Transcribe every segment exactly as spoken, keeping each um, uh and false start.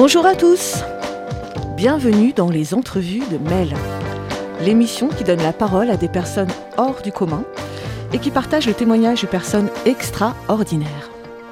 Bonjour à tous, bienvenue dans les entrevues de Mel, l'émission qui donne la parole à des personnes hors du commun et qui partage le témoignage de personnes extraordinaires.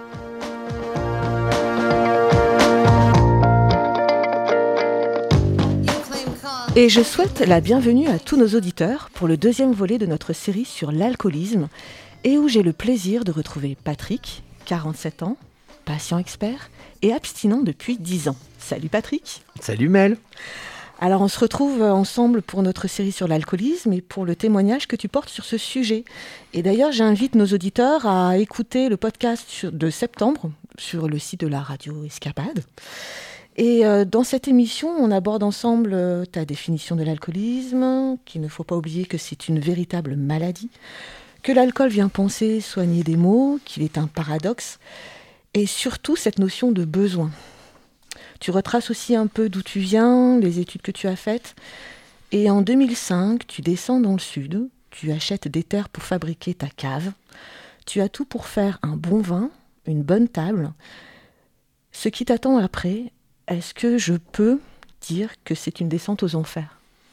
Et je souhaite la bienvenue à tous nos auditeurs pour le deuxième volet de notre série sur l'alcoolisme et où j'ai le plaisir de retrouver Patrick, quarante-sept ans, patient expert et abstinent depuis dix ans. Salut Patrick. Salut Mel. Alors on se retrouve ensemble pour notre série sur l'alcoolisme et pour le témoignage que tu portes sur ce sujet. Et d'ailleurs j'invite nos auditeurs à écouter le podcast de septembre sur le site de la radio Escapade. Et euh, dans cette émission, on aborde ensemble euh, ta définition de l'alcoolisme, qu'il ne faut pas oublier que c'est une véritable maladie, que l'alcool vient panser, soigner des maux, qu'il est un paradoxe, et surtout cette notion de besoin. Tu retraces aussi un peu d'où tu viens, les études que tu as faites, et en deux mille cinq, tu descends dans le sud, tu achètes des terres pour fabriquer ta cave, tu as tout pour faire un bon vin, une bonne table. Ce qui t'attend après, est-ce que je peux dire que c'est une descente aux enfers ?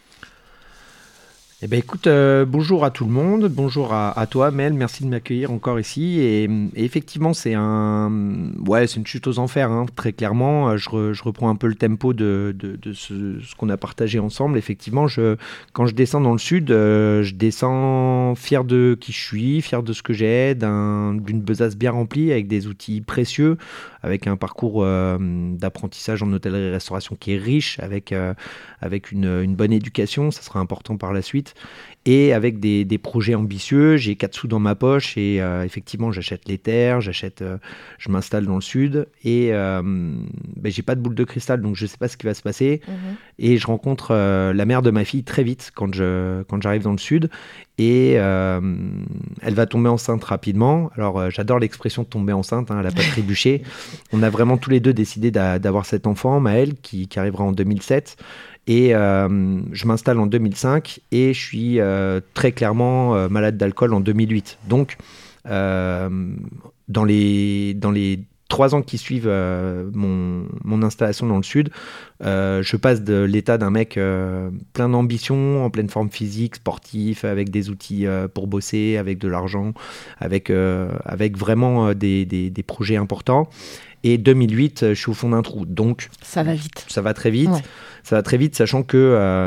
Eh ben écoute, euh, bonjour à tout le monde, bonjour à, à toi Mel, merci de m'accueillir encore ici. Et, et effectivement, c'est un, ouais, c'est une chute aux enfers, hein, très clairement. Je, re, je reprends un peu le tempo de, de, de ce, ce qu'on a partagé ensemble. Effectivement, je, quand je descends dans le sud, euh, je descends fier de qui je suis, fier de ce que j'ai, d'un, d'une besace bien remplie avec des outils précieux, avec un parcours euh, d'apprentissage en hôtellerie-restauration qui est riche, avec, euh, avec une, une bonne éducation, ça sera important par la suite. Et avec des, des projets ambitieux, j'ai quatre sous dans ma poche et euh, effectivement j'achète les terres, j'achète, euh, je m'installe dans le sud et euh, ben, j'ai pas de boule de cristal donc je sais pas ce qui va se passer. Mmh. Et je rencontre euh, la mère de ma fille très vite quand, je, quand j'arrive dans le sud et euh, elle va tomber enceinte rapidement. Alors euh, j'adore l'expression de tomber enceinte, hein, elle a pas trébuché. On a vraiment tous les deux décidé d'a, d'avoir cet enfant, Maël, qui, qui arrivera en deux mille sept. Et euh, je m'installe en deux mille cinq et je suis euh, très clairement euh, malade d'alcool en deux mille huit. Donc, euh, dans les, dans les trois ans qui suivent euh, mon, mon installation dans le sud, euh, je passe de l'état d'un mec euh, plein d'ambition, en pleine forme physique, sportif, avec des outils euh, pour bosser, avec de l'argent, avec, euh, avec vraiment euh, des, des, des projets importants. Et deux mille huit, je suis au fond d'un trou. Donc, ça va vite. Ça va très vite. Ouais. Ça va très vite, sachant que, euh,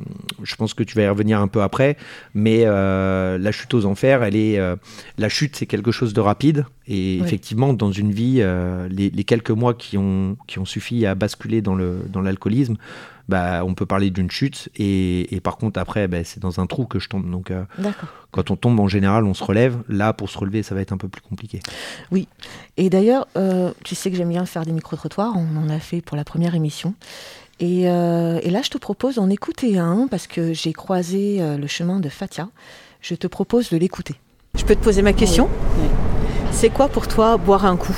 je pense que tu vas y revenir un peu après, mais euh, la chute aux enfers, elle est, euh, la chute, c'est quelque chose de rapide. Et oui. Effectivement, dans une vie, euh, les, les quelques mois qui ont, qui ont suffi à basculer dans, le, dans l'alcoolisme, bah, on peut parler d'une chute. Et, et par contre, après, bah, c'est dans un trou que je tombe. Donc, euh, quand on tombe, en général, on se relève. Là, pour se relever, ça va être un peu plus compliqué. Oui. Et d'ailleurs, euh, tu sais que j'aime bien faire des micro-trottoirs. On en a fait pour la première émission. Et, euh, et là, je te propose d'en écouter un, parce que j'ai croisé euh, le chemin de Fatia. Je te propose de l'écouter. Je peux te poser ma question ? Oui. Oui. C'est quoi pour toi boire un coup ?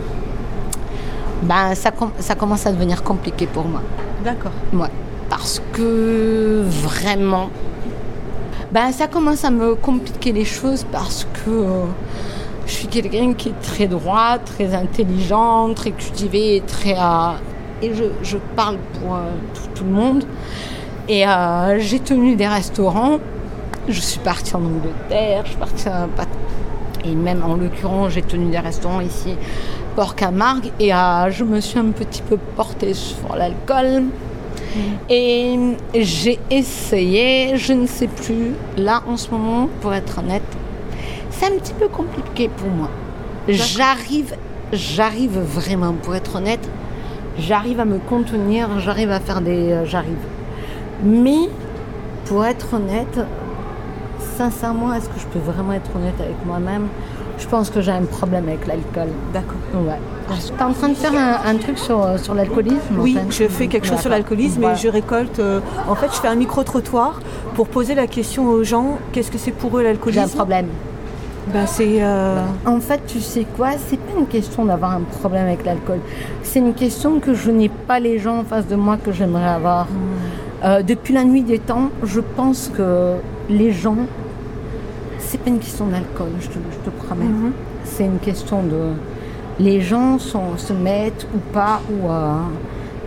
Ben, ça, com- ça commence à devenir compliqué pour moi. D'accord. Ouais. Parce que vraiment, ben, ça commence à me compliquer les choses parce que euh, je suis quelqu'un qui est très droit, très intelligent, très cultivé, très... Euh, et je, je parle pour euh, tout, tout le monde. Et euh, j'ai tenu des restaurants. Je suis partie en Angleterre, je suis partie à... Et même en l'occurrence, j'ai tenu des restaurants ici, Port-Camargue. Et euh, je me suis un petit peu portée sur l'alcool. Mmh. Et j'ai essayé, je ne sais plus. Là, en ce moment, pour être honnête, c'est un petit peu compliqué pour moi. D'accord. J'arrive, j'arrive vraiment, pour être honnête, j'arrive à me contenir, j'arrive à faire des... Euh, j'arrive. Mais, pour être honnête, sincèrement, est-ce que je peux vraiment être honnête avec moi-même ? Je pense que j'ai un problème avec l'alcool. D'accord. Ouais. Tu es en train de faire un, un truc sur, sur l'alcoolisme ? Oui, en fait. je fais quelque chose D'accord. sur l'alcoolisme voilà. Et je récolte... Euh, en fait, je fais un micro-trottoir pour poser la question aux gens, qu'est-ce que c'est pour eux l'alcoolisme ? J'ai un problème. Ben, c'est euh... En fait, tu sais quoi ? C'est pas une question d'avoir un problème avec l'alcool. C'est une question que je n'ai pas les gens en face de moi que j'aimerais avoir. Mmh. Euh, depuis la nuit des temps, je pense que les gens... C'est pas une question d'alcool, je te, je te promets. Mmh. C'est une question de... Les gens sont, se mettent ou pas, ou... Euh,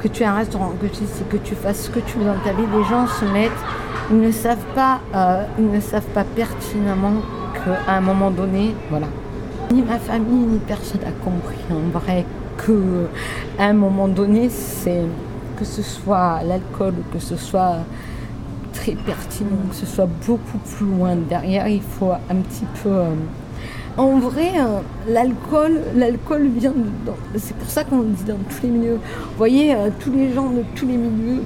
que tu aies un restaurant, que tu, que tu fasses ce que tu veux dans ta vie, les gens se mettent, ils ne savent pas, euh, ils ne savent pas pertinemment qu'à un moment donné, voilà, ni ma famille, ni personne n'a compris en vrai qu'à un moment donné, c'est, que ce soit l'alcool, que ce soit très pertinent, que ce soit beaucoup plus loin derrière, il faut un petit peu... Euh, en vrai, euh, l'alcool, l'alcool vient de... Dans, c'est pour ça qu'on le dit dans tous les milieux. Vous voyez, euh, tous les gens de tous les milieux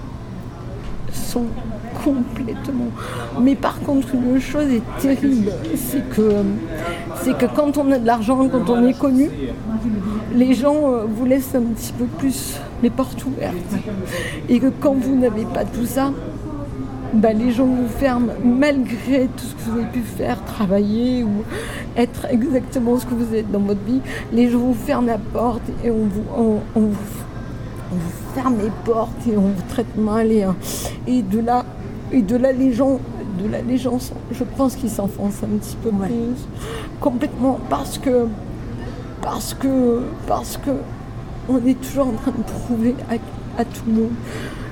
sont complètement... Mais par contre, une chose est terrible, c'est que, c'est que quand on a de l'argent, quand on est connu, les gens euh, vous laissent un petit peu plus les portes ouvertes. Et que quand vous n'avez pas tout ça, bah, les gens vous ferment malgré tout ce que vous avez pu faire, travailler ou être exactement ce que vous êtes dans votre vie. Les gens vous ferment la porte et on vous, on, on vous, on vous ferme les portes et on vous traite mal. Et, et, de, là, et de là, les gens, de là, les gens je pense qu'ils s'enfoncent un petit peu ouais. plus. Complètement. Parce que, parce que, parce que on est toujours en train de prouver à, à tout le monde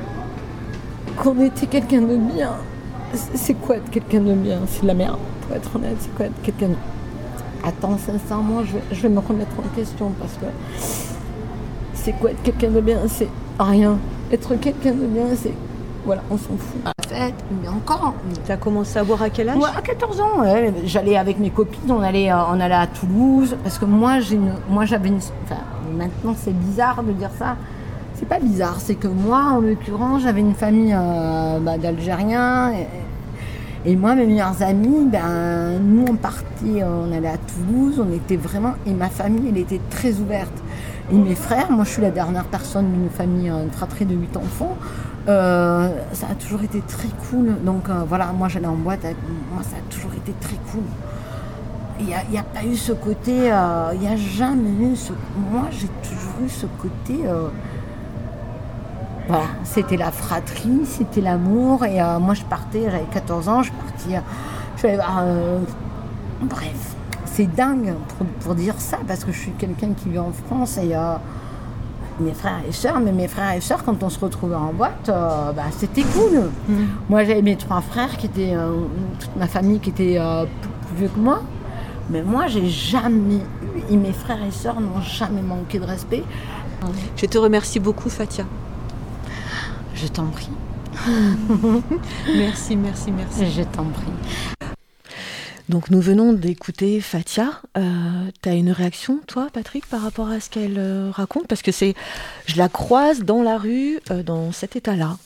qu'on était quelqu'un de bien. C'est quoi être quelqu'un de bien? C'est de la merde, pour être honnête. C'est quoi être quelqu'un de... Attends, sincèrement, je vais, je vais me remettre en question parce que c'est quoi être quelqu'un de bien? C'est rien. Être quelqu'un de bien, c'est... Voilà, on s'en fout. En fait, mais encore... Tu as commencé à boire à quel âge? Ouais, à quatorze ans, ouais. J'allais avec mes copines, on allait, on allait à Toulouse, parce que moi, j'ai une... moi j'avais une... Enfin, maintenant, c'est bizarre de dire ça. C'est pas bizarre, c'est que moi, en l'occurrence, j'avais une famille euh, bah, d'Algériens. Et, et moi, mes meilleurs amis, ben, nous, on partait, on allait à Toulouse, on était vraiment... Et ma famille, elle était très ouverte. Et mes frères, moi, je suis la dernière personne d'une famille, une fratrie de huit enfants. Euh, ça a toujours été très cool. Donc, euh, voilà, moi, j'allais en boîte. Avec, moi, ça a toujours été très cool. Il n'y a, a pas eu ce côté... Il euh, n'y a jamais eu ce... Moi, j'ai toujours eu ce côté... Euh, Voilà, c'était la fratrie, c'était l'amour. Et euh, moi, je partais, j'avais quatorze ans, je partais, euh, je suis allée voir... Euh, bref, c'est dingue pour, pour dire ça, parce que je suis quelqu'un qui vit en France et euh, mes frères et sœurs, mais mes frères et sœurs, quand on se retrouvait en boîte, euh, bah, c'était cool. Mmh. Moi, j'avais mes trois frères, qui étaient, euh, toute ma famille qui était euh, plus, plus vieux que moi. Mais moi, j'ai jamais eu, et mes frères et sœurs n'ont jamais manqué de respect. Je te remercie beaucoup, Fatia. Je t'en prie. Merci, merci, merci. Je t'en prie. Donc nous venons d'écouter Fatia. Euh, tu as une réaction, toi, Patrick, par rapport à ce qu'elle euh, raconte? Parce que c'est, je la croise dans la rue, euh, dans cet état-là.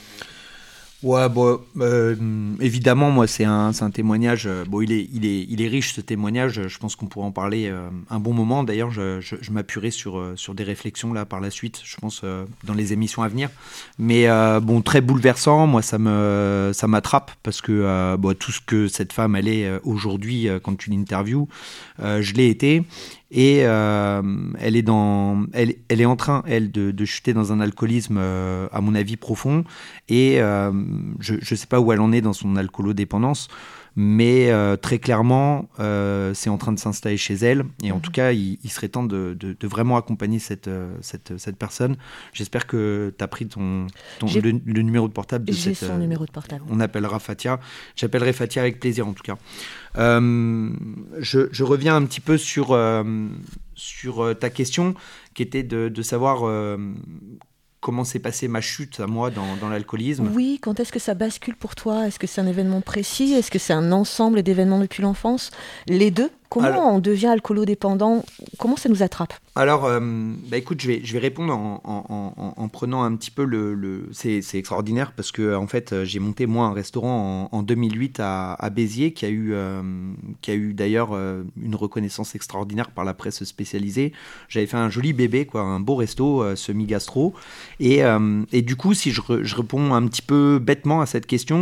Ouais, bon, euh, évidemment, moi, c'est un, c'est un témoignage. Euh, bon, il est, il est, il est riche, ce témoignage. Je pense qu'on pourrait en parler euh, un bon moment. D'ailleurs, je, je, je m'appuierai sur, euh, sur des réflexions là par la suite. Je pense euh, dans les émissions à venir. Mais euh, bon, très bouleversant. Moi, ça me, ça m'attrape parce que euh, bon, tout ce que cette femme elle est euh, aujourd'hui, euh, quand tu l'interviews, euh, je l'ai été. Et euh, elle est dans, elle, elle est en train, elle, de, de chuter dans un alcoolisme, euh, à mon avis, profond. Et euh, je ne sais pas où elle en est dans son alcoolodépendance, mais euh, très clairement, euh, c'est en train de s'installer chez elle. Et en mmh. tout cas, il, il serait temps de, de, de vraiment accompagner cette, cette, cette personne. J'espère que tu as pris ton, ton, le, le numéro de portable de J'ai cette... son euh, numéro de portable. On appellera Fatia. J'appellerai Fatia avec plaisir, en tout cas. Euh, je, je reviens un petit peu sur, euh, sur ta question, qui était de, de savoir... Euh, comment s'est passée ma chute à moi dans, dans l'alcoolisme. Oui, quand est-ce que ça bascule pour toi? Est-ce que c'est un événement précis? Est-ce que c'est un ensemble d'événements depuis l'enfance? Les deux? Comment Alors, on devient alcoolodépendant? Comment ça nous attrape? Alors, euh, bah écoute, je vais, je vais répondre en, en, en, en prenant un petit peu le... le... C'est, c'est extraordinaire parce que en fait, j'ai monté moi un restaurant en, en deux mille huit à, à Béziers qui a eu, euh, qui a eu d'ailleurs euh, une reconnaissance extraordinaire par la presse spécialisée. J'avais fait un joli bébé, quoi, un beau resto euh, semi-gastro. Et, euh, et du coup, si je, re, je réponds un petit peu bêtement à cette question,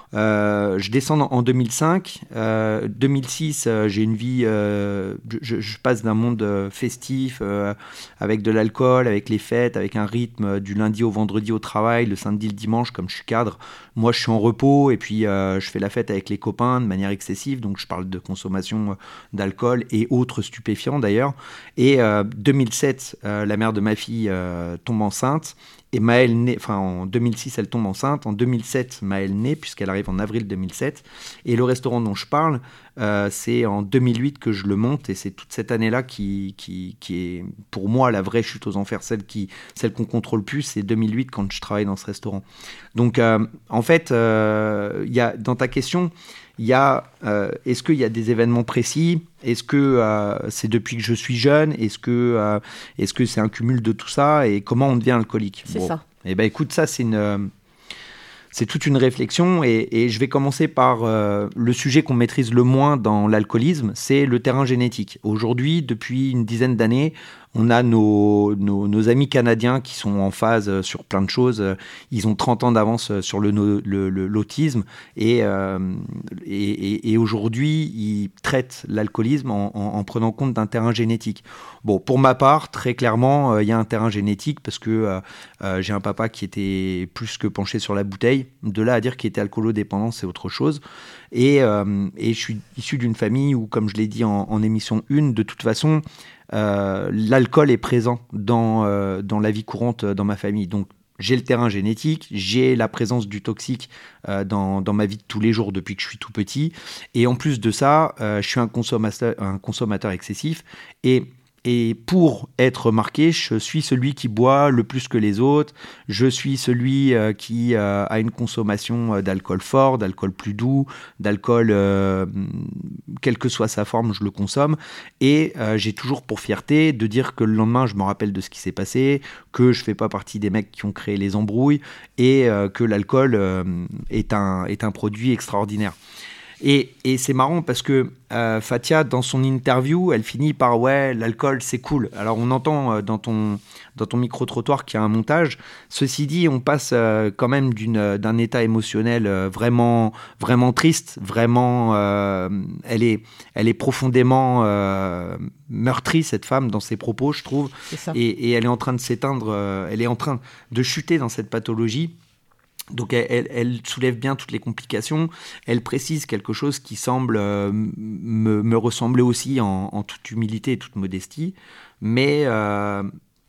Euh, je descends en deux mille cinq. Euh, deux mille six, euh, j'ai une vie. Euh, je, je passe d'un monde euh, festif, euh, avec de l'alcool, avec les fêtes, avec un rythme euh, du lundi au vendredi au travail, le samedi, le dimanche, comme je suis cadre. Moi, je suis en repos et puis euh, je fais la fête avec les copains de manière excessive. Donc, je parle de consommation d'alcool et autres stupéfiants d'ailleurs. Et euh, deux mille sept, euh, la mère de ma fille euh, tombe enceinte. Et Maëlle naît, enfin en deux mille six, elle tombe enceinte. En deux mille sept, Maëlle naît, puisqu'elle arrive en avril deux mille sept. Et le restaurant dont je parle, euh, c'est en deux mille huit que je le monte. Et c'est toute cette année-là qui, qui, qui est, pour moi, la vraie chute aux enfers. Celle, qui, celle qu'on contrôle plus, c'est deux mille huit quand je travaille dans ce restaurant. Donc, euh, en fait, euh, y a, dans ta question, il y a, euh, est-ce qu'il y a des événements précis ? Est-ce que euh, c'est depuis que je suis jeune ? Est-ce que, euh, est-ce que c'est un cumul de tout ça ? Et comment on devient alcoolique ? C'est bon. ça. Eh ben, écoute, ça, c'est, une, c'est toute une réflexion. Et, et je vais commencer par euh, le sujet qu'on maîtrise le moins dans l'alcoolisme, c'est le terrain génétique. Aujourd'hui, depuis une dizaine d'années, on a nos, nos, nos amis canadiens qui sont en phase sur plein de choses. Ils ont trente ans d'avance sur le, le, le, l'autisme et, euh, et, et, et aujourd'hui, ils traitent l'alcoolisme en, en, en prenant compte d'un terrain génétique. Bon, pour ma part, très clairement, il euh, y a un terrain génétique parce que euh, euh, j'ai un papa qui était plus que penché sur la bouteille. De là à dire qu'il était alcoolodépendant, c'est autre chose. Et, euh, et je suis issu d'une famille où, comme je l'ai dit en, en émission un, de toute façon, Euh, l'alcool est présent dans, euh, dans la vie courante dans ma famille. Donc, j'ai le terrain génétique, j'ai la présence du toxique euh, dans, dans ma vie de tous les jours depuis que je suis tout petit. Et en plus de ça, euh, je suis un consommateur, un consommateur excessif. Et Et pour être remarqué, je suis celui qui boit le plus que les autres. Je suis celui euh, qui euh, a une consommation euh, d'alcool fort, d'alcool plus doux, d'alcool, euh, quelle que soit sa forme, je le consomme. Et euh, j'ai toujours pour fierté de dire que le lendemain, je me rappelle de ce qui s'est passé, que je ne fais pas partie des mecs qui ont créé les embrouilles et euh, que l'alcool euh, est un, est un produit extraordinaire. Et, et c'est marrant parce que euh, Fatia, dans son interview, elle finit par « ouais, l'alcool, c'est cool ». Alors, on entend euh, dans ton, dans ton micro-trottoir qu'il y a un montage. Ceci dit, on passe euh, quand même d'une, d'un état émotionnel euh, vraiment, vraiment triste. Vraiment, euh, elle, est, elle est profondément euh, meurtrie, cette femme, dans ses propos, je trouve. C'est ça. Et, et elle est en train de s'éteindre, euh, elle est en train de chuter dans cette pathologie. Donc elle, elle, elle soulève bien toutes les complications, elle précise quelque chose qui semble euh, me, me ressembler aussi en, en toute humilité et toute modestie, mais, euh,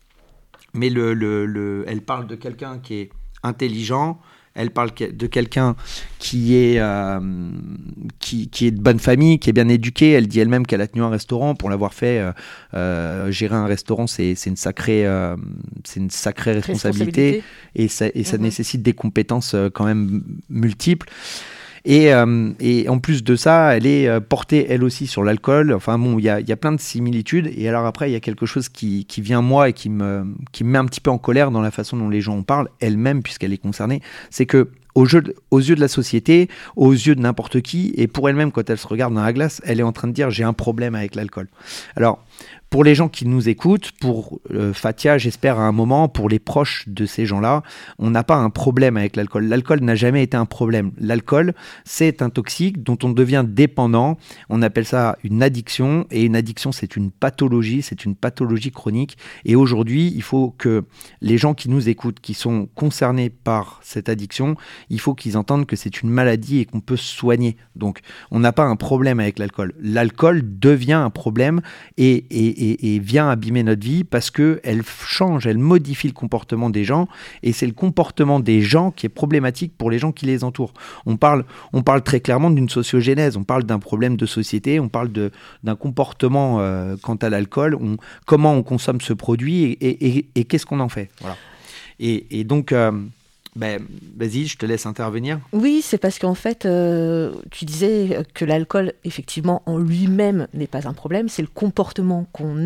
mais le, le, le, elle parle de quelqu'un qui est intelligent, elle parle de quelqu'un qui est, euh, qui, qui est de bonne famille, qui est bien éduqué. Elle dit elle-même qu'elle a tenu un restaurant. Pour l'avoir fait, euh, euh, gérer un restaurant, c'est, c'est, une, sacrée, euh, c'est une sacrée responsabilité. responsabilité. Et ça, et ça mm-hmm. nécessite des compétences euh, quand même multiples. Et, euh, et en plus de ça, elle est portée elle aussi sur l'alcool. Enfin bon, il y a, y a plein de similitudes. Et alors après, il y a quelque chose qui, qui vient moi et qui me, qui me met un petit peu en colère dans la façon dont les gens en parlent, elle-même, puisqu'elle est concernée. C'est que aux yeux, de, aux yeux de la société, aux yeux de n'importe qui, et pour elle-même, quand elle se regarde dans la glace, elle est en train de dire « j'ai un problème avec l'alcool ». Alors, pour les gens qui nous écoutent, pour euh, Fatia, j'espère à un moment, pour les proches de ces gens-là, on n'a pas un problème avec l'alcool. L'alcool n'a jamais été un problème. L'alcool, c'est un toxique dont on devient dépendant. On appelle ça une addiction. Et une addiction, c'est une pathologie, c'est une pathologie chronique. Et aujourd'hui, il faut que les gens qui nous écoutent, qui sont concernés par cette addiction, il faut qu'ils entendent que c'est une maladie et qu'on peut se soigner. Donc, on n'a pas un problème avec l'alcool. L'alcool devient un problème et, et Et, et vient abîmer notre vie parce qu'elle change, elle modifie le comportement des gens et c'est le comportement des gens qui est problématique pour les gens qui les entourent. On parle, on parle très clairement d'une sociogénèse, on parle d'un problème de société, on parle de, d'un comportement euh, quant à l'alcool, on, comment on consomme ce produit et, et, et, et qu'est-ce qu'on en fait. Voilà. Et, et donc... Euh, Ben, vas-y, je te laisse intervenir. Oui, c'est parce qu'en fait, euh, tu disais que l'alcool, effectivement, en lui-même n'est pas un problème, c'est le comportement qu'on a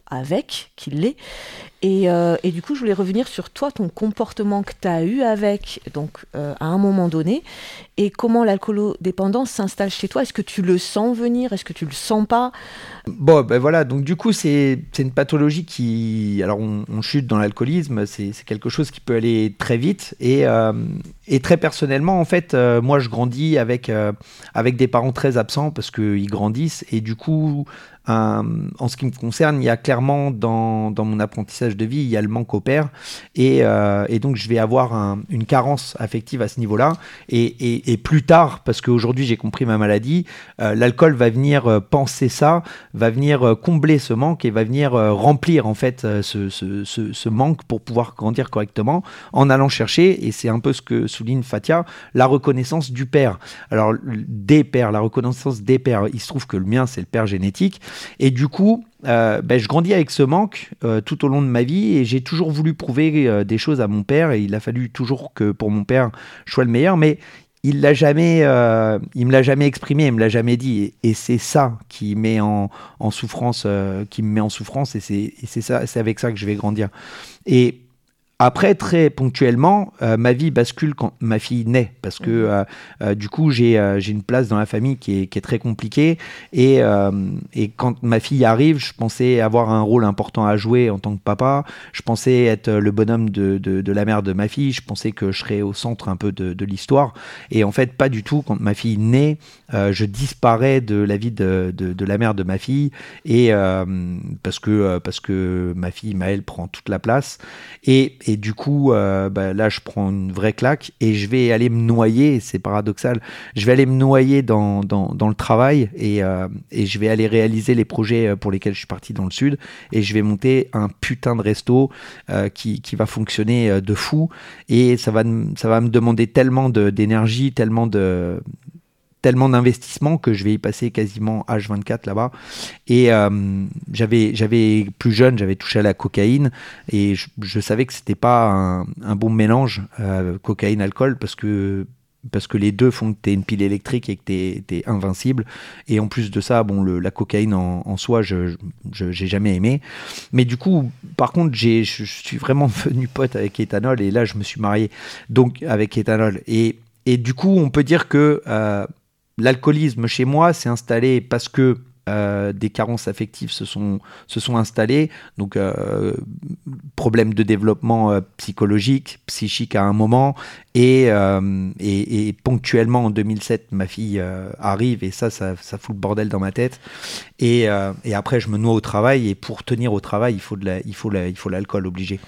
avec qu'il l'est. Et, euh, et du coup, je voulais revenir sur toi, ton comportement que tu as eu avec, donc euh, à un moment donné, et comment l'alcoolodépendance s'installe chez toi. Est-ce que tu le sens venir? Est-ce que tu le sens pas? Bon, ben voilà, donc du coup, c'est, c'est une pathologie qui... Alors, on, on chute dans l'alcoolisme, c'est, c'est quelque chose qui peut aller très vite. Et, euh, et très personnellement, en fait, euh, moi, je grandis avec, euh, avec des parents très absents parce qu'ils grandissent. Et du coup... Euh, en ce qui me concerne, il y a clairement dans, dans mon apprentissage de vie, il y a le manque au père et, euh, et donc je vais avoir un, une carence affective à ce niveau-là et, et, et plus tard, parce qu'aujourd'hui j'ai compris ma maladie, euh, l'alcool va venir euh, penser ça, va venir euh, combler ce manque et va venir euh, remplir en fait euh, ce, ce, ce, ce manque pour pouvoir grandir correctement en allant chercher, et c'est un peu ce que souligne Fatia, la reconnaissance du père. Alors des pères, la reconnaissance des pères, il se trouve que le mien c'est le père génétique. Et du coup, euh, ben, je grandis avec ce manque euh, tout au long de ma vie et j'ai toujours voulu prouver euh, des choses à mon père et il a fallu toujours que pour mon père je sois le meilleur, mais il l'a jamais, euh, il me l'a jamais exprimé, il me l'a jamais dit et, et c'est ça qui met en, en souffrance, euh, qui me met en souffrance et c'est, et c'est ça, c'est avec ça que je vais grandir. Et après, très ponctuellement, euh, ma vie bascule quand ma fille naît, parce que euh, euh, du coup, j'ai, euh, j'ai une place dans la famille qui est, qui est très compliquée. Et, euh, et quand ma fille arrive, je pensais avoir un rôle important à jouer en tant que papa. Je pensais être le bonhomme de, de, de la mère de ma fille. Je pensais que je serais au centre un peu de, de l'histoire. Et en fait, pas du tout. Quand ma fille naît, euh, je disparais de la vie de, de, de la mère de ma fille. Et euh, parce que, euh, parce que ma fille, Maëlle, prend toute la place. Et Et du coup, euh, bah, là, je prends une vraie claque et je vais aller me noyer, c'est paradoxal, je vais aller me noyer dans, dans, dans le travail et, euh, et je vais aller réaliser les projets pour lesquels je suis parti dans le sud et je vais monter un putain de resto euh, qui, qui va fonctionner de fou et ça va, ça va me demander tellement de, d'énergie, tellement de... tellement d'investissement que je vais y passer quasiment H vingt-quatre là-bas. Et euh, j'avais, j'avais plus jeune, j'avais touché à la cocaïne et je, je savais que c'était pas un, un bon mélange euh, cocaïne-alcool parce que parce que les deux font que t'es une pile électrique et que t'es, t'es invincible. Et en plus de ça, bon, le, la cocaïne en, en soi, je, je j'ai jamais aimé. Mais du coup, par contre, j'ai, je, je suis vraiment devenu pote avec Ethanol et là, je me suis marié donc avec Ethanol. Et et du coup, on peut dire que euh, l'alcoolisme chez moi s'est installé parce que euh, des carences affectives se sont, se sont installées, donc euh, problème de développement euh, psychologique, psychique à un moment, et, euh, et, et ponctuellement en deux mille sept, ma fille euh, arrive et ça, ça, ça fout le bordel dans ma tête. Et, euh, et après, je me noie au travail et pour tenir au travail, il faut, de la, il faut, la, il faut l'alcool obligé.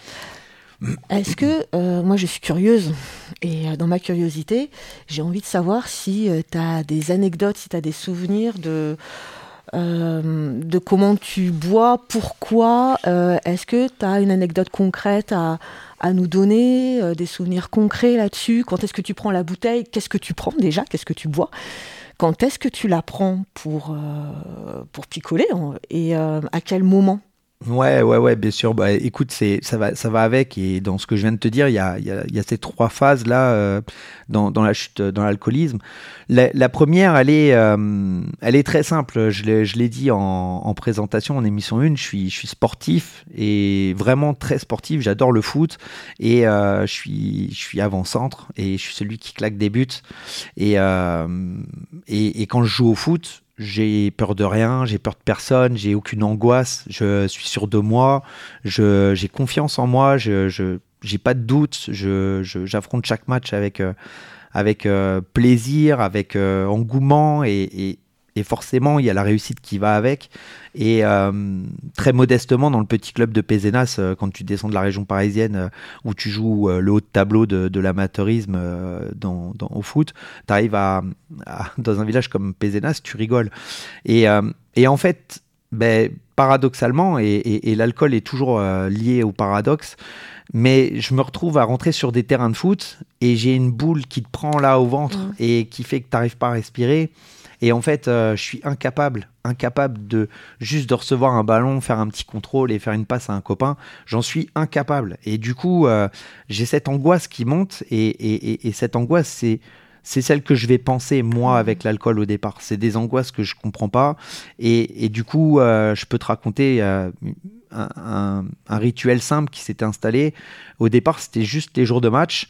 Est-ce que, euh, moi je suis curieuse, et euh, dans ma curiosité, j'ai envie de savoir si euh, tu as des anecdotes, si tu as des souvenirs de, euh, de comment tu bois, pourquoi, euh, est-ce que tu as une anecdote concrète à, à nous donner, euh, des souvenirs concrets là-dessus? Quand est-ce que tu prends la bouteille? Qu'est-ce que tu prends déjà? Qu'est-ce que tu bois? Quand est-ce que tu la prends pour, euh, pour picoler? Et euh, à quel moment? Ouais, ouais, ouais, bien sûr. Bah, écoute, c'est, ça va, ça va avec. Et dans ce que je viens de te dire, il y a, il y a, il y a ces trois phases là euh, dans, dans la chute, dans l'alcoolisme. La, la première, elle est, euh, elle est très simple. Je l'ai, je l'ai dit en, en présentation, en émission un. Je suis, je suis sportif et vraiment très sportif. J'adore le foot et euh, je suis, je suis avant-centre et je suis celui qui claque des buts. Et, euh, et, et quand je joue au foot, j'ai peur de rien, j'ai peur de personne, j'ai aucune angoisse, je suis sûr de moi, je, j'ai confiance en moi, je, je, j'ai pas de doute, je, je, j'affronte chaque match avec, euh, avec euh, plaisir, avec euh, engouement et, et, et forcément il y a la réussite qui va avec. Et euh, très modestement dans le petit club de Pézenas, euh, quand tu descends de la région parisienne euh, où tu joues euh, le haut de tableau de, de l'amateurisme euh, dans, dans, au foot, tu arrives à, à, dans un village comme Pézenas, tu rigoles. Et, euh, et en fait, ben, paradoxalement, et, et, et l'alcool est toujours euh, lié au paradoxe, mais je me retrouve à rentrer sur des terrains de foot et j'ai une boule qui te prend là au ventre mmh. et qui fait que tu n'arrives pas à respirer. Et en fait, euh, je suis incapable, incapable de juste de recevoir un ballon, faire un petit contrôle et faire une passe à un copain. J'en suis incapable. Et du coup, euh, j'ai cette angoisse qui monte et, et, et, et cette angoisse, c'est, c'est celle que je vais penser, moi, avec l'alcool au départ. C'est des angoisses que je comprends pas. Et, et du coup, euh, je peux te raconter... Euh, un, un, un rituel simple qui s'était installé. Au départ, c'était juste les jours de match.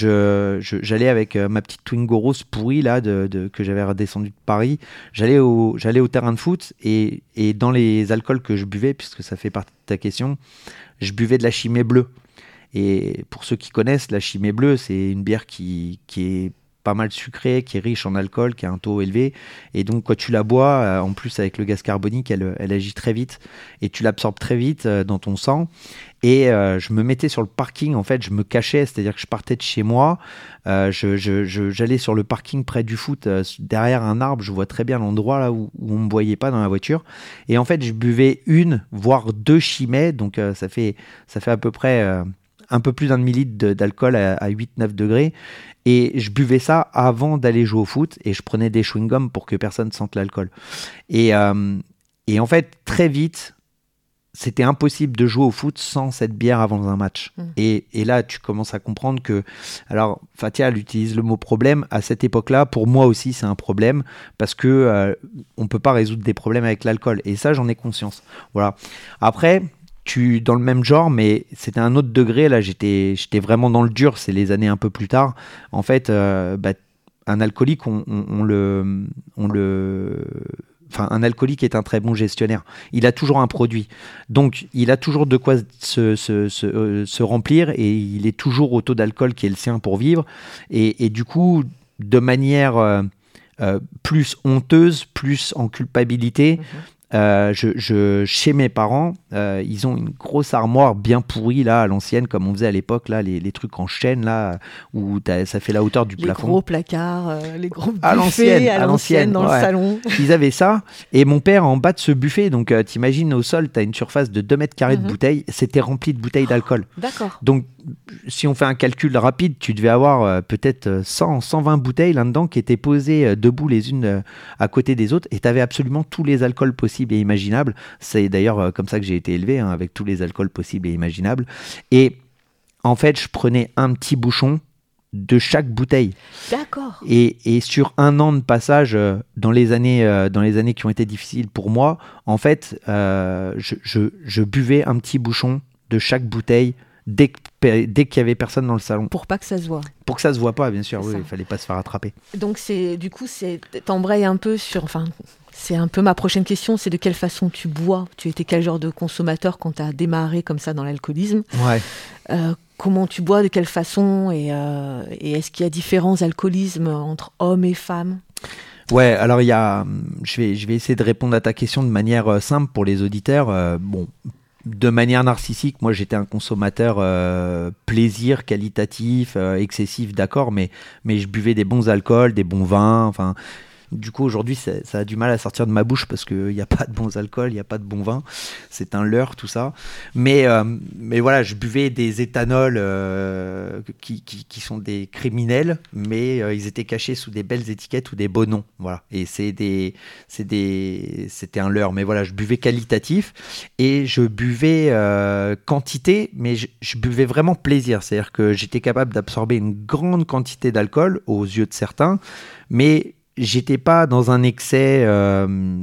Je, je, j'allais avec ma petite Twingo rose pourrie là, de, de, que j'avais redescendue de Paris. J'allais au, j'allais au terrain de foot et, et dans les alcools que je buvais, puisque ça fait partie de ta question, je buvais de la Chimay bleue. Et pour ceux qui connaissent, la Chimay bleue, c'est une bière qui, qui est pas mal sucrée, qui est riche en alcool, qui a un taux élevé. Et donc, quand tu la bois, en plus avec le gaz carbonique, elle, elle agit très vite et tu l'absorbes très vite dans ton sang. Et euh, je me mettais sur le parking, en fait, je me cachais, c'est-à-dire que je partais de chez moi, euh, je, je, je, j'allais sur le parking près du foot, euh, derrière un arbre, je vois très bien l'endroit là où, où on me voyait pas dans la voiture. Et en fait, je buvais une, voire deux Chimay, donc euh, ça fait, ça fait à peu près euh, un peu plus d'un demi-litre d'alcool à, à huit neuf degrés. Et je buvais ça avant d'aller jouer au foot et je prenais des chewing-gums pour que personne sente l'alcool. Et, euh, et en fait, très vite, c'était impossible de jouer au foot sans cette bière avant un match. Mmh. Et, et là, tu commences à comprendre que... Alors, Fatia, elle utilise le mot problème. À cette époque-là, pour moi aussi, c'est un problème parce qu'on euh, ne peut pas résoudre des problèmes avec l'alcool. Et ça, j'en ai conscience. Voilà. Après... Tu, dans le même genre, mais c'était un autre degré. Là, j'étais, j'étais vraiment dans le dur. C'est les années un peu plus tard. En fait, euh, bah, un alcoolique, on, on, on le, on le, enfin, un alcoolique est un très bon gestionnaire. Il a toujours un produit, donc il a toujours de quoi se, se, se, euh, se remplir et il est toujours au taux d'alcool qui est le sien pour vivre. Et, et du coup, de manière euh, euh, plus honteuse, plus en culpabilité. Mmh. Euh, je, je, chez mes parents, euh, ils ont une grosse armoire bien pourrie là, à l'ancienne, comme on faisait à l'époque, là, les, les trucs en chaîne là, où ça fait la hauteur du les plafond. Les gros placards, euh, les gros buffets à l'ancienne, à l'ancienne dans ouais. le salon. Ils avaient ça, et mon père en bas de ce buffet, donc euh, t'imagines au sol, t'as une surface de deux mètres carrés mm-hmm. de bouteilles, c'était rempli de bouteilles d'alcool. Oh, d'accord. Donc, si on fait un calcul rapide, tu devais avoir euh, peut-être cent, cent vingt bouteilles là-dedans qui étaient posées euh, debout les unes euh, à côté des autres, et t'avais absolument tous les alcools possibles et imaginables. C'est d'ailleurs euh, comme ça que j'ai été élevé, hein, avec tous les alcools possibles et imaginables. Et en fait, je prenais un petit bouchon de chaque bouteille. D'accord. Et, et sur un an de passage, euh, dans, les années, euh, dans les années qui ont été difficiles pour moi, en fait, euh, je, je, je buvais un petit bouchon de chaque bouteille dès, que, dès qu'il y avait personne dans le salon. Pour pas que ça se voit. Pour que ça se voit pas, bien sûr. C'est oui, ça. Il fallait pas se faire attraper. Donc c'est, du coup, c'est, t'embrayes un peu sur... Enfin, c'est un peu ma prochaine question, c'est de quelle façon tu bois. Tu étais quel genre de consommateur quand tu as démarré comme ça dans l'alcoolisme ? Ouais. Euh, comment tu bois, de quelle façon et, euh, et est-ce qu'il y a différents alcoolismes entre hommes et femmes ? Ouais, alors il y a, je vais, je vais essayer de répondre à ta question de manière euh, simple pour les auditeurs. Euh, bon, de manière narcissique, moi j'étais un consommateur euh, plaisir, qualitatif, euh, excessif, d'accord, mais, mais je buvais des bons alcools, des bons vins, enfin... Du coup, aujourd'hui, ça, ça a du mal à sortir de ma bouche parce qu'il n'y a pas de bons alcools, il n'y a pas de bons vins. C'est un leurre, tout ça. Mais, euh, mais voilà, je buvais des éthanols euh, qui, qui, qui sont des criminels, mais euh, ils étaient cachés sous des belles étiquettes ou des beaux noms. Voilà. Et c'est des, c'est des, c'était un leurre. Mais voilà, je buvais qualitatif et je buvais euh, quantité, mais je, je buvais vraiment plaisir. C'est-à-dire que j'étais capable d'absorber une grande quantité d'alcool aux yeux de certains, mais j'étais pas dans un excès euh,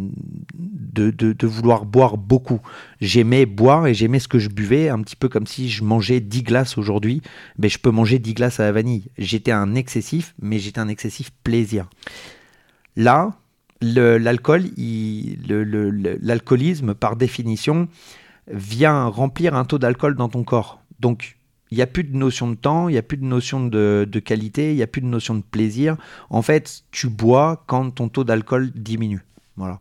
de, de, de vouloir boire beaucoup. J'aimais boire et j'aimais ce que je buvais, un petit peu comme si je mangeais dix glaces aujourd'hui, mais je peux manger dix glaces à la vanille. J'étais un excessif, mais j'étais un excessif plaisir. Là, le, l'alcool, il, le, le, le, l'alcoolisme, par définition, vient remplir un taux d'alcool dans ton corps. Donc, il n'y a plus de notion de temps, il n'y a plus de notion de, de qualité, il n'y a plus de notion de plaisir. En fait, tu bois quand ton taux d'alcool diminue. Voilà.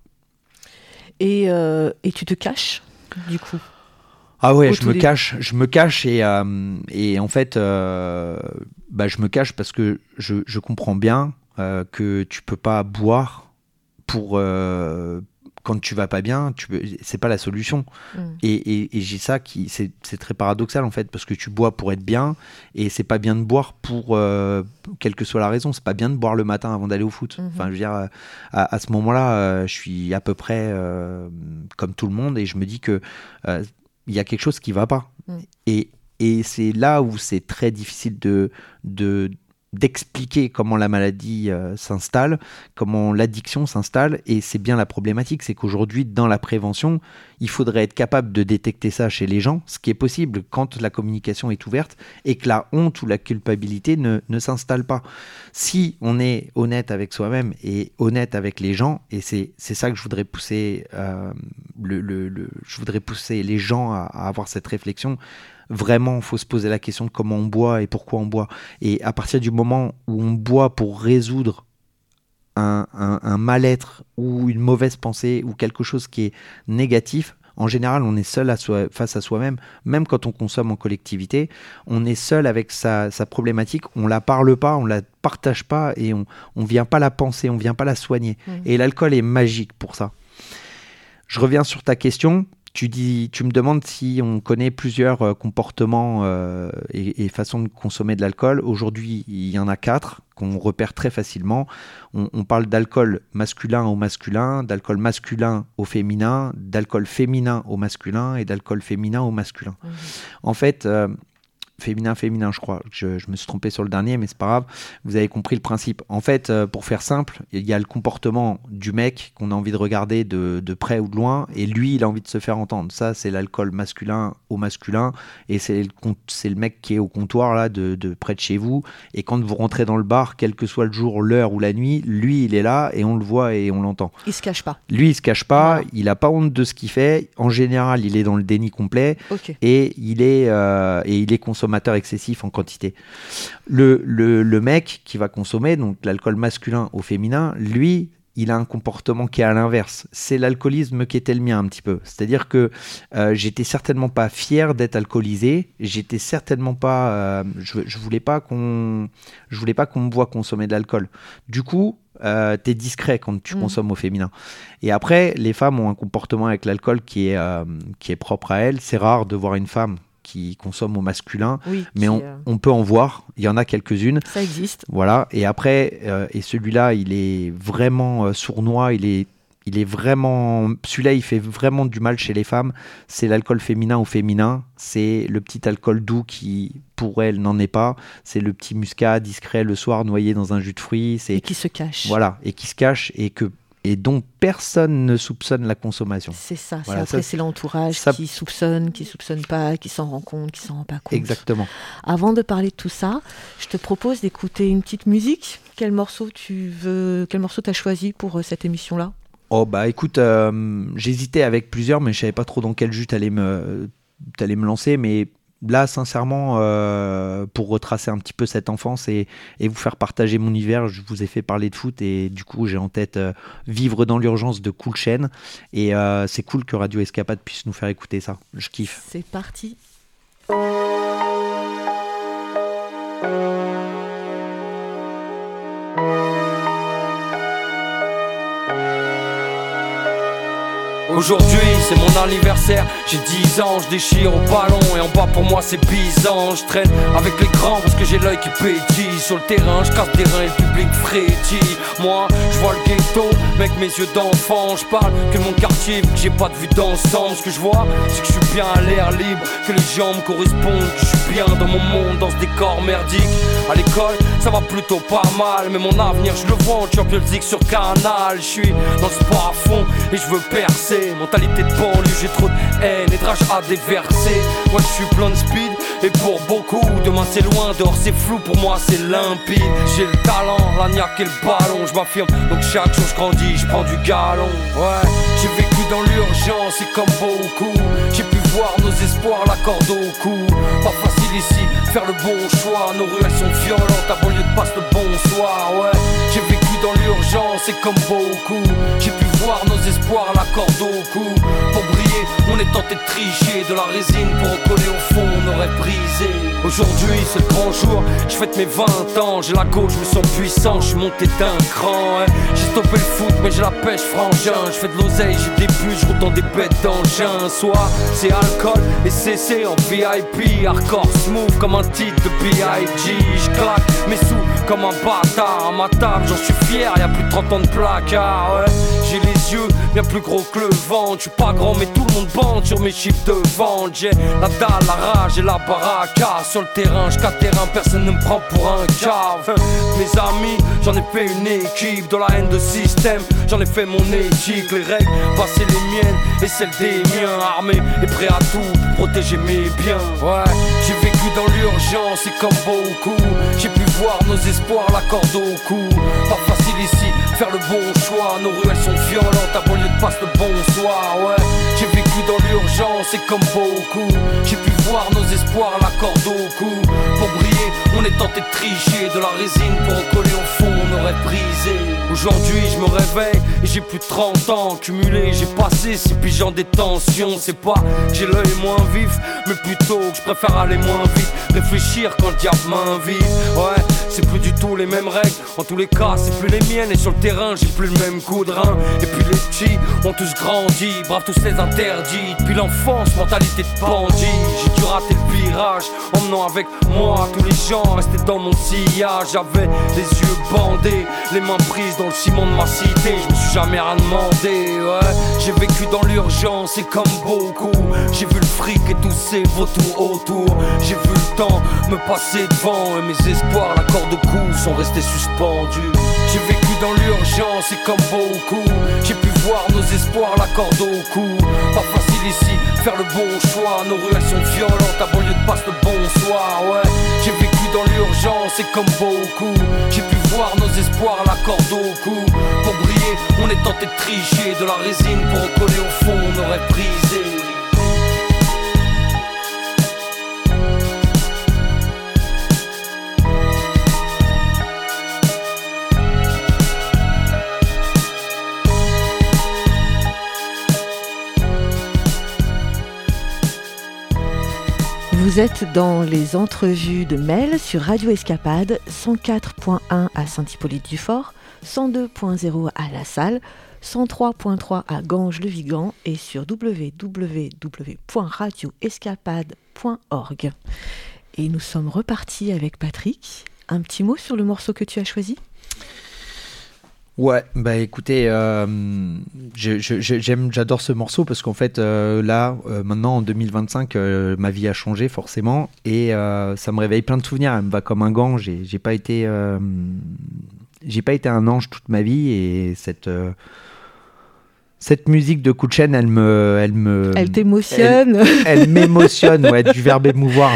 Et, euh, et tu te caches, du coup ? Ah ouais, je me, cache, je me cache et, euh, et en fait, euh, bah, je me cache parce que je, je comprends bien euh, que tu ne peux pas boire pour... Euh, quand tu vas pas bien, tu peux, c'est pas la solution. Mmh. Et, et, et j'ai ça qui, c'est, c'est très paradoxal en fait, parce que tu bois pour être bien, et c'est pas bien de boire pour, euh, quelle que soit la raison, c'est pas bien de boire le matin avant d'aller au foot. Mmh. Enfin, je veux dire, à, à ce moment-là, euh, je suis à peu près euh, comme tout le monde, et je me dis que euh, il y a quelque chose qui va pas. Mmh. Et, et c'est là où c'est très difficile de, de d'expliquer comment la maladie euh, s'installe, comment l'addiction s'installe, et c'est bien la problématique, c'est qu'aujourd'hui, dans la prévention, il faudrait être capable de détecter ça chez les gens, ce qui est possible quand la communication est ouverte et que la honte ou la culpabilité ne, ne s'installe pas. Si on est honnête avec soi-même et honnête avec les gens, et c'est, c'est ça que je voudrais pousser, euh, le, le, le, je voudrais pousser les gens à, à avoir cette réflexion. Vraiment, il faut se poser la question de comment on boit et pourquoi on boit. Et à partir du moment où on boit pour résoudre un, un, un mal-être ou une mauvaise pensée ou quelque chose qui est négatif, en général, on est seul à soi, face à soi-même. Même quand on consomme en collectivité, on est seul avec sa, sa problématique. On ne la parle pas, on ne la partage pas et on ne vient pas la penser, on ne vient pas la soigner. Mmh. Et l'alcool est magique pour ça. Je reviens sur ta question. Tu, dis, tu me demandes si on connaît plusieurs euh, comportements euh, et, et façons de consommer de l'alcool. Aujourd'hui, il y en a quatre qu'on repère très facilement. On, on parle d'alcool masculin au masculin, d'alcool masculin au féminin, d'alcool féminin au masculin et d'alcool féminin au masculin. Mmh. En fait... Euh, Féminin, féminin, je crois. Je, je me suis trompé sur le dernier, mais c'est pas grave. Vous avez compris le principe. En fait, euh, pour faire simple, il y a le comportement du mec qu'on a envie de regarder de, de près ou de loin, et lui, il a envie de se faire entendre. Ça, c'est l'alcool masculin au masculin, et c'est le, c'est le mec qui est au comptoir là, de, de près de chez vous. Et quand vous rentrez dans le bar, quel que soit le jour, l'heure ou la nuit, lui, il est là et on le voit et on l'entend. Il se cache pas. Lui, il se cache pas. Ouais. Il a pas honte de ce qu'il fait. En général, il est dans le déni complet. Okay. Et il est euh, et il est consommateur excessif en quantité. Le, le, le mec qui va consommer, donc l'alcool masculin au féminin, lui, il a un comportement qui est à l'inverse. C'est l'alcoolisme qui était le mien un petit peu. C'est-à-dire que euh, j'étais certainement pas fier d'être alcoolisé. J'étais certainement pas... Euh, je, je voulais pas qu'on... Je voulais pas qu'on me voie consommer de l'alcool. Du coup, euh, t'es discret quand tu mmh. consommes au féminin. Et après, les femmes ont un comportement avec l'alcool qui est, euh, qui est propre à elles. C'est rare de voir une femme qui consomment au masculin, oui, mais on, euh... on peut en voir, il y en a quelques-unes. Ça existe. Voilà, et après, euh, et celui-là, il est vraiment euh, sournois, il est, il est vraiment, celui-là, il fait vraiment du mal chez les femmes, c'est l'alcool féminin au féminin, c'est le petit alcool doux qui, pour elle, n'en est pas, c'est le petit muscat discret le soir noyé dans un jus de fruits. C'est... Et qui se cache. Voilà, et qui se cache, et que et dont personne ne soupçonne la consommation. C'est ça, voilà, c'est après ça, c'est l'entourage ça... qui soupçonne, qui soupçonne pas, qui s'en rend compte, qui s'en rend pas compte. Exactement. Avant de parler de tout ça, je te propose d'écouter une petite musique. Quel morceau tu veux, quel morceau t'as choisi pour cette émission-là ? Oh bah écoute, euh, j'hésitais avec plusieurs, mais je savais pas trop dans quel jus t'allais me, t'allais me lancer, mais là, sincèrement, euh, pour retracer un petit peu cette enfance et, et vous faire partager mon hiver, je vous ai fait parler de foot et du coup, j'ai en tête euh, Vivre dans l'urgence de Cool Chain. Et euh, c'est cool que Radio Escapade puisse nous faire écouter ça. Je kiffe. C'est parti. Aujourd'hui c'est mon anniversaire, j'ai dix ans, je déchire au ballon et en bas pour moi c'est bisant. Je traîne avec les grands parce que j'ai l'œil qui pétille. Sur le terrain je casse des reins et le public frétille. Moi je vois le ghetto, mec mes yeux d'enfant. Je parle que de mon quartier vu que j'ai pas de vue d'ensemble. Ce que je vois c'est que je suis bien à l'air libre, que les gens me correspondent, que je suis bien dans mon monde, dans ce décor merdique. À l'école ça va plutôt pas mal, mais mon avenir je le vois en Champions League sur Canal. Je suis dans le sport à fond et je veux percer. Mentalité de banlieue, j'ai trop de haine et de rage à déverser. Moi je suis plein de speed et pour beaucoup demain c'est loin, dehors c'est flou, pour moi c'est limpide. J'ai le talent, la niaque et le ballon, je m'affirme donc chaque jour je grandis, je prends du galon. Ouais, j'ai vécu dans l'urgence et comme beaucoup j'ai pu voir nos espoirs, la corde au cou. Pas facile ici, faire le bon choix. Nos rues elles sont violentes, ta banlieue te passe le bonsoir. Ouais, j'ai vécu dans l'urgence et comme beaucoup j'ai pu voir nos espoirs, la corde au cou. Pour briller, on est tenté de tricher, de la résine pour recoller au fond, on aurait brisé. Aujourd'hui c'est le grand jour, je fête mes vingt ans. J'ai la gauche, je me sens puissant, je suis monté d'un cran. Ouais. J'ai stoppé le foot mais j'ai la pêche frangin. Je fais de l'oseille, j'ai des buts, je roule dans des bêtes d'engin. Soit c'est alcool et C C en V I P, hardcore smooth comme un titre de B I G. Je claque mes sous comme un bâtard à ma table, j'en suis fier, y'a plus de trente ans de placard. Ouais. J'ai les yeux, bien plus gros que le ventre. Je suis pas grand mais tout le monde bande sur mes chiffres de vente. J'ai la dalle, la rage et la baraka. Sur le terrain, je terrain, personne ne me prend pour un cave. Mes amis, j'en ai fait une équipe. Dans la haine de système, j'en ai fait mon éthique. Les règles, passer les miennes et celles des miens. Armé et prêt à tout pour protéger mes biens. Ouais, j'ai vécu dans l'urgence et comme beaucoup, j'ai pu voir nos espoirs, la corde au cou. Pas facile ici, faire le bon choix. Nos rues elles sont violentes, à banlieue de passe le bonsoir. Ouais, j'ai vécu dans l'urgence et comme beaucoup, j'ai pu voir nos espoirs, la corde au cou. Pour briller, on est tenté de tricher. De la résine pour recoller au fond, on aurait brisé. Aujourd'hui je me réveille et j'ai plus de trente ans. Cumulé, j'ai passé six piges en détention. C'est pas que j'ai l'œil moins vif, mais plutôt que je préfère aller moins vite. Réfléchir quand le diable m'invite. Ouais, c'est plus du tout les mêmes règles. En tous les cas, c'est plus les miennes. Et sur le terrain, j'ai plus le même coup de rein. Et puis les petits ont tous grandi, braves tous les interdits. Depuis l'enfance, mentalité de bandit. J'ai dû rater le virage, emmenant avec moi tous les gens restés dans mon sillage. J'avais les yeux bandés, les mains prises dans le ciment de ma cité. Je me suis jamais rien demandé, ouais. J'ai vécu dans l'urgence et comme beaucoup, j'ai vu le fric et tous ces vautours autour. J'ai vu le temps me passer devant et mes espoirs, la corde au cou, sont restés suspendus. J'ai vécu dans l'urgence et comme beaucoup, j'ai pu voir nos espoirs, la corde au cou. Pas facile ici, faire le bon choix. Nos rues elles sont violentes, à banlieue de passe le bonsoir. Ouais, j'ai vécu dans l'urgence et comme beaucoup, j'ai pu voir nos espoirs, la corde au cou. Pour briller, on est tenté de tricher. De la résine pour recoller au fond, on aurait brisé. Vous êtes dans les entrevues de Mel sur Radio Escapade, cent quatre point un à Saint-Hippolyte-du-Fort, cent deux point zéro à La Salle, cent trois point trois à Ganges-le-Vigan et sur w w w point radio escapade point org. Et nous sommes repartis avec Patrick. Un petit mot sur le morceau que tu as choisi ? Ouais, bah écoutez, euh, je, je, j'aime, j'adore ce morceau parce qu'en fait, euh, là, euh, maintenant en deux mille vingt-cinq, euh, ma vie a changé forcément et euh, ça me réveille plein de souvenirs. Elle me va comme un gant. J'ai, j'ai pas été, euh, j'ai pas été un ange toute ma vie et cette euh, cette musique de coup de chaîne, elle me, elle me, elle t'émotionne. Elle, elle m'émotionne, ouais, du verbe émouvoir.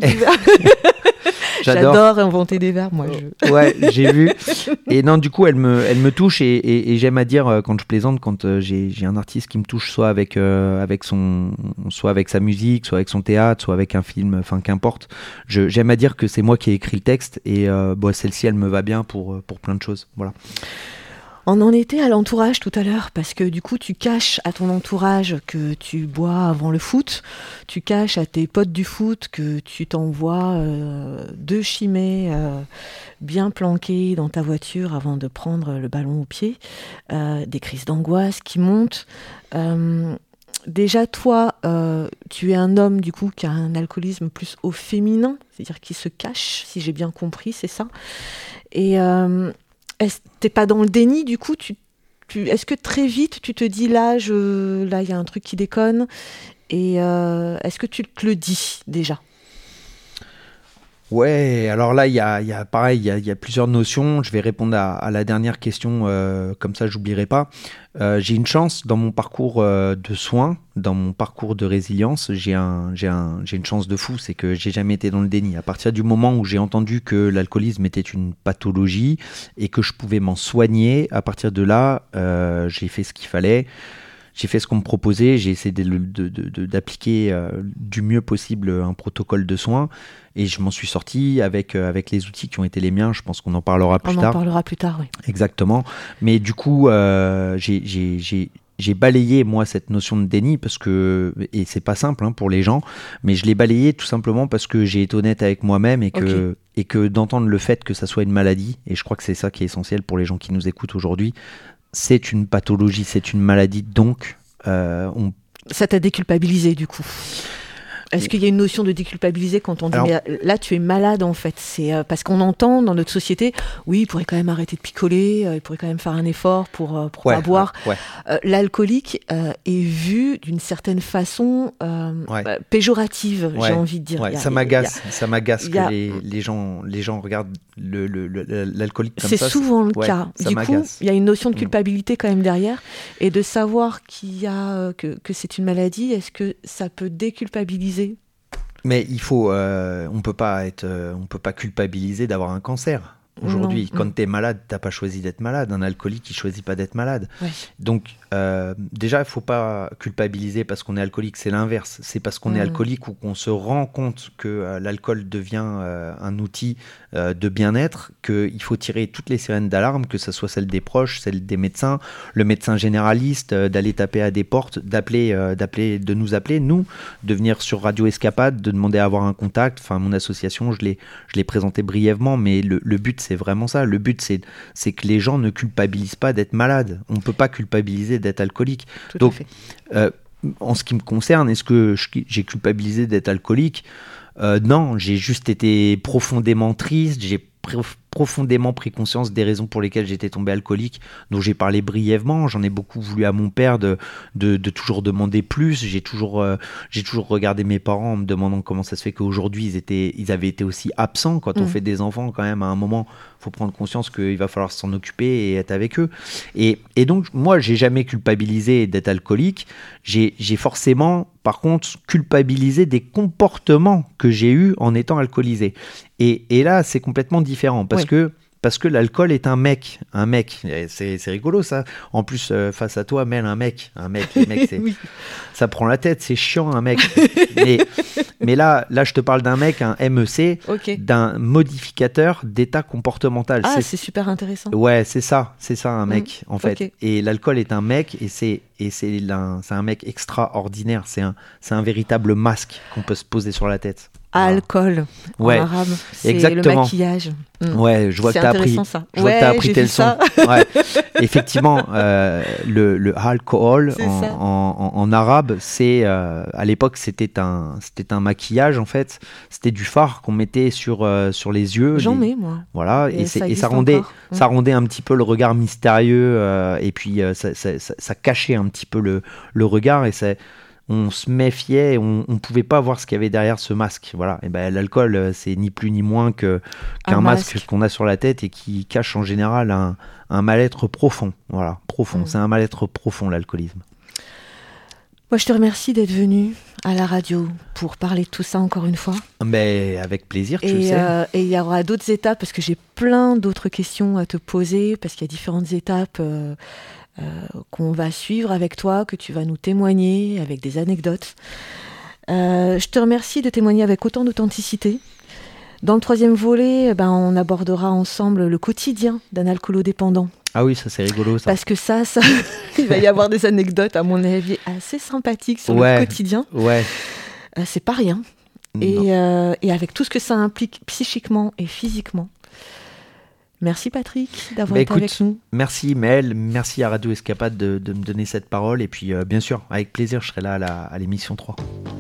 J'adore. J'adore inventer des verbes, moi. Je... Ouais, j'ai vu. Et non, du coup, elle me, elle me touche et, et, et j'aime à dire quand je plaisante, quand euh, j'ai, j'ai un artiste qui me touche, soit avec, euh, avec son, soit avec sa musique, soit avec son théâtre, soit avec un film, enfin qu'importe. Je, j'aime à dire que c'est moi qui ai écrit le texte et euh, bon, celle-ci, elle me va bien pour, pour plein de choses. Voilà. On en était à l'entourage tout à l'heure, parce que du coup, tu caches à ton entourage que tu bois avant le foot, tu caches à tes potes du foot que tu t'envoies euh, deux chimées euh, bien planquées dans ta voiture avant de prendre le ballon au pied, euh, des crises d'angoisse qui montent. Euh, déjà, toi, euh, tu es un homme du coup qui a un alcoolisme plus au féminin, c'est-à-dire qui se cache, si j'ai bien compris, c'est ça. Et... Euh, Est-ce que t'es pas dans le déni du coup tu, tu, est-ce que très vite tu te dis là je, là il y a un truc qui déconne et euh, est-ce que tu te le dis déjà ? Ouais, alors là il y a, y a pareil, il y a, y a plusieurs notions. Je vais répondre à, à la dernière question, euh, comme ça j'oublierai pas. Euh, j'ai une chance dans mon parcours euh, de soins, dans mon parcours de résilience, j'ai, un, j'ai, un, j'ai une chance de fou, c'est que j'ai jamais été dans le déni. À partir du moment où j'ai entendu que l'alcoolisme était une pathologie et que je pouvais m'en soigner, à partir de là, euh, j'ai fait ce qu'il fallait. J'ai fait ce qu'on me proposait, j'ai essayé de, de, de, de, d'appliquer euh, du mieux possible un protocole de soins et je m'en suis sorti avec, euh, avec les outils qui ont été les miens. Je pense qu'on en parlera plus on tard. On en parlera plus tard, oui. Exactement. Mais du coup, euh, j'ai, j'ai, j'ai, j'ai balayé, moi, cette notion de déni parce que, et c'est pas simple hein, pour les gens, mais je l'ai balayé tout simplement parce que j'ai été honnête avec moi-même et que, okay. et que d'entendre le fait que ça soit une maladie, et je crois que c'est ça qui est essentiel pour les gens qui nous écoutent aujourd'hui, c'est une pathologie, c'est une maladie, donc euh, on... Ça t'a déculpabilisé du coup ? Est-ce qu'il y a une notion de déculpabiliser quand on dit Alors, mais là tu es malade en fait, c'est euh, parce qu'on entend dans notre société, oui, il pourrait quand même arrêter de picoler, euh, il pourrait quand même faire un effort pour euh, pour ouais, pas boire. Ouais. Euh, l'alcoolique euh, est vu d'une certaine façon euh, ouais. euh, péjorative, ouais. j'ai envie de dire. Ouais. A, ça m'agace, a, ça m'agace que a... les, les gens les gens regardent le, le, le, l'alcoolique comme c'est ça. Souvent c'est... le ouais, cas. Du m'agace. coup, il y a une notion de culpabilité quand même derrière, et de savoir qu'il y a euh, que que c'est une maladie. Est-ce que ça peut déculpabiliser? Mais il faut, euh, on peut pas être, euh, on peut pas culpabiliser d'avoir un cancer. Aujourd'hui, non. Quand tu es malade, tu n'as pas choisi d'être malade. Un alcoolique, il ne choisit pas d'être malade. Ouais. Donc, euh, déjà, il ne faut pas culpabiliser parce qu'on est alcoolique. C'est l'inverse. C'est parce qu'on mmh. est alcoolique ou qu'on se rend compte que euh, l'alcool devient euh, un outil euh, de bien-être, qu'il faut tirer toutes les sirènes d'alarme, que ce soit celle des proches, celle des médecins, le médecin généraliste, euh, d'aller taper à des portes, d'appeler, euh, d'appeler, de nous appeler, nous, de venir sur Radio Escapade, de demander à avoir un contact. Enfin, mon association, je l'ai, je l'ai présenté brièvement, mais le, le but, c'est vraiment ça. Le but, c'est, c'est que les gens ne culpabilisent pas d'être malades. On ne peut pas culpabiliser d'être alcoolique. Tout Donc, à fait. Euh, en ce qui me concerne, est-ce que je, j'ai culpabilisé d'être alcoolique ? euh, Non, j'ai juste été profondément triste. J'ai pr- profondément pris conscience des raisons pour lesquelles j'étais tombé alcoolique, dont j'ai parlé brièvement. J'en ai beaucoup voulu à mon père de, de, de toujours demander plus. J'ai toujours, euh, j'ai toujours regardé mes parents en me demandant comment ça se fait qu'aujourd'hui ils, étaient, ils avaient été aussi absents. Quand mmh. on fait des enfants, quand même, à un moment, il faut prendre conscience qu'il va falloir s'en occuper et être avec eux. Et, et donc, moi, j'ai jamais culpabilisé d'être alcoolique. J'ai, j'ai forcément, par contre, culpabilisé des comportements que j'ai eus en étant alcoolisé. Et, et là, c'est complètement différent parce oui. que parce que l'alcool est un mec, un mec. C'est, c'est rigolo ça. En plus, euh, face à toi, Mel, un mec, un mec, un mec c'est, oui. ça prend la tête, c'est chiant un mec. mais mais là, là, je te parle d'un mec, un M E C, okay. d'un modificateur d'état comportemental. Ah, c'est, c'est super intéressant. Ouais, c'est ça, c'est ça un mec mmh. en fait. Okay. Et l'alcool est un mec et c'est et c'est un, c'est un mec extraordinaire. C'est un c'est un véritable masque qu'on peut se poser sur la tête. Alcool, en ouais, arabe, c'est exactement. Le maquillage. Mmh. Ouais, je vois c'est que t'as appris. Ça. Je vois ouais, que t'as appris tes leçons. Ouais. Effectivement, euh, le, le alcool en, en, en, en arabe, c'est euh, à l'époque c'était un c'était un maquillage en fait. C'était du fard qu'on mettait sur euh, sur les yeux. J'en les... mets moi. Voilà, et, et, c'est, ça, et ça rendait encore. ça rendait un petit peu le regard mystérieux euh, et puis euh, ça, ça, ça, ça cachait un petit peu le le regard et ça. On se méfiait, on ne pouvait pas voir ce qu'il y avait derrière ce masque. Voilà. Et ben, l'alcool, c'est ni plus ni moins que, qu'un un masque. masque qu'on a sur la tête et qui cache en général un, un mal-être profond. Voilà, profond. Mmh. C'est un mal-être profond, l'alcoolisme. Moi, je te remercie d'être venu à la radio pour parler de tout ça encore une fois. Mais avec plaisir, tu et, le sais. Euh, et il y aura d'autres étapes parce que j'ai plein d'autres questions à te poser parce qu'il y a différentes étapes euh, Euh, qu'on va suivre avec toi, que tu vas nous témoigner avec des anecdotes. Euh, je te remercie de témoigner avec autant d'authenticité. Dans le troisième volet, ben, on abordera ensemble le quotidien d'un alcoolodépendant. Ah oui, ça c'est rigolo ça. Parce que ça, ça il va y avoir des anecdotes à mon avis assez sympathiques sur ouais, le quotidien. Ouais. Euh, c'est pas rien. Et, euh, et avec tout ce que ça implique psychiquement et physiquement. Merci Patrick d'avoir bah été écoute, avec nous. Merci Mel, merci à Radio Escapade de, de me donner cette parole. Et puis euh, bien sûr, avec plaisir, je serai là à, la, à l'émission trois.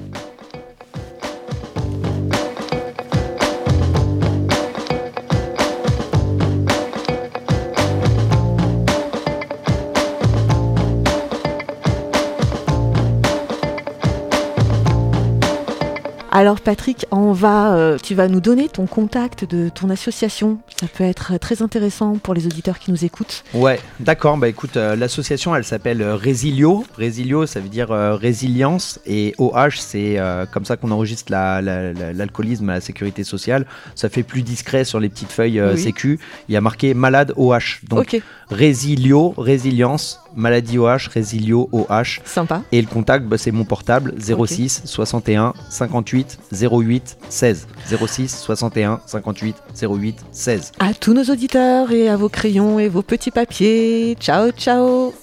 Alors Patrick, on va, euh, tu vas nous donner ton contact de ton association. Ça peut être très intéressant pour les auditeurs qui nous écoutent. Ouais, d'accord. Bah écoute, euh, l'association, elle s'appelle Résilio. Résilio, ça veut dire euh, résilience. Et O H, c'est euh, comme ça qu'on enregistre la, la, la, l'alcoolisme à la sécurité sociale. Ça fait plus discret sur les petites feuilles euh, oui. Sécu. Il y a marqué malade O H. Donc okay. Résilio, résilience, maladie O H, Résilio O H. Sympa. Et le contact, bah, c'est mon portable zéro six okay. soixante et un cinquante-huit zéro huit seize. zéro six soixante et un cinquante-huit zéro huit seize. À tous nos auditeurs et à vos crayons et vos petits papiers. Ciao, ciao.